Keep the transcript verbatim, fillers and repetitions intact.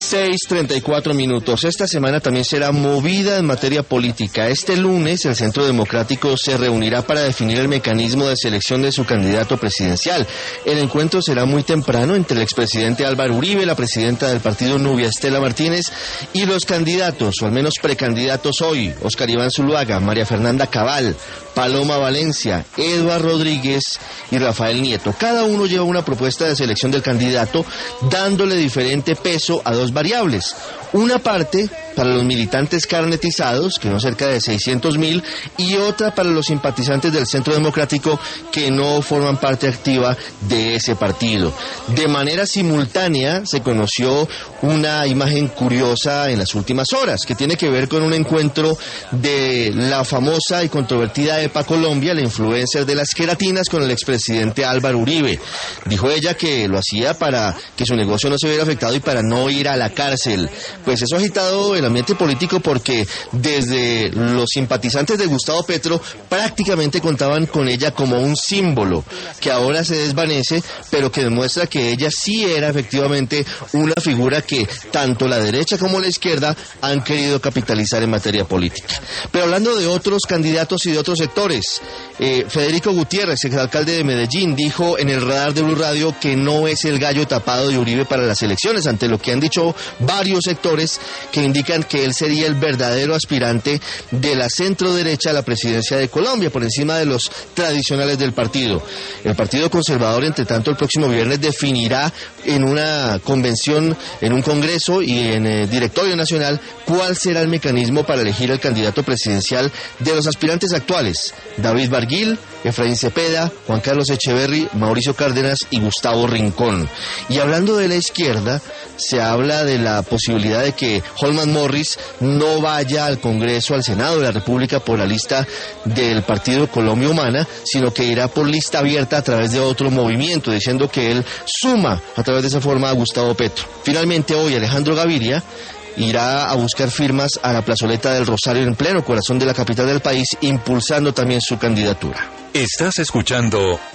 seis treinta y cuatro minutos. Esta semana también será movida en materia política. Este lunes el Centro Democrático se reunirá para definir el mecanismo de selección de su candidato presidencial. El encuentro será muy temprano entre el expresidente Álvaro Uribe, la presidenta del partido Nubia Estela Martínez y los candidatos, o al menos precandidatos hoy, Óscar Iván Zuluaga, María Fernanda Cabal, Paloma Valencia, Eduardo Rodríguez y Rafael Nieto. Cada uno lleva una propuesta de selección del candidato, dándole diferente peso a dos variables. Una parte para los militantes carnetizados, que son cerca de seiscientos mil, y otra para los simpatizantes del Centro Democrático que no forman parte activa de ese partido. De manera simultánea se conoció una imagen curiosa en las últimas horas, que tiene que ver con un encuentro de la famosa y controvertida EPA Colombia, la influencer de las queratinas, con el expresidente Álvaro Uribe. Dijo ella que lo hacía para que su negocio no se viera afectado y para no ir a la cárcel. Pues eso ha agitado el ambiente político, porque desde los simpatizantes de Gustavo Petro prácticamente contaban con ella como un símbolo que ahora se desvanece, pero que demuestra que ella sí era efectivamente una figura que tanto la derecha como la izquierda han querido capitalizar en materia política. Pero hablando de otros candidatos y de otros sectores, eh, Federico Gutiérrez, exalcalde de Medellín, dijo en el radar de Blue Radio que no es el gallo tapado de Uribe para las elecciones, ante lo que han dicho varios sectores que indican que él sería el verdadero aspirante de la centro derecha a la presidencia de Colombia, por encima de los tradicionales del partido. El Partido Conservador, entre tanto, el próximo viernes definirá en una convención, en un congreso y en el directorio nacional cuál será el mecanismo para elegir el candidato presidencial de los aspirantes actuales: David Barguil, Efraín Cepeda, Juan Carlos Echeverry, Mauricio Cárdenas y Gustavo Rincón. Y hablando de la izquierda, se habla de la posibilidad de que Holman Morris no vaya al Congreso, al Senado de la República, por la lista del Partido Colombia Humana, sino que irá por lista abierta a través de otro movimiento, diciendo que él suma a través de esa forma a Gustavo Petro. Finalmente, hoy Alejandro Gaviria irá a buscar firmas a la plazoleta del Rosario, en pleno corazón de la capital del país, impulsando también su candidatura. Estás escuchando